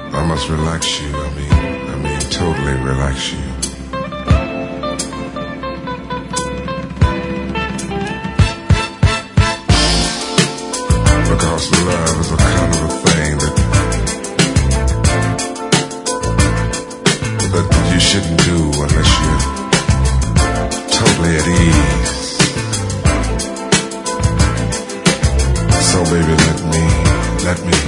I must relax you. I mean, totally relax you. Because love is a kind of a thing that you shouldn't do unless you're totally at ease. So baby, let me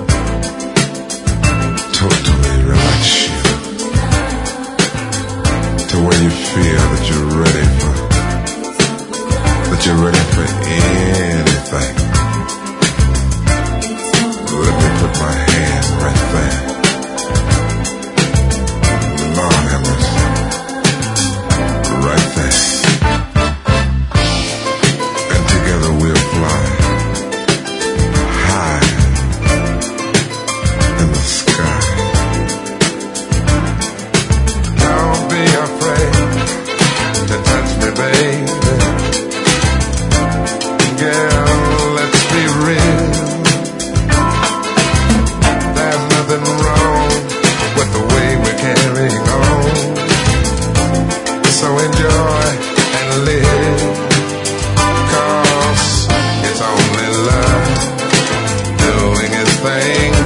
totally relax you to where you feel that you're ready for anything. Let me put my hand right there. Lord have mercy. Right there. And together we'll fly high in the sky. Don't be afraid to touch me, baby. Girl, let's be real. There's nothing wrong with the way we're carrying on. So enjoy and live, 'cause it's only love doing its thing.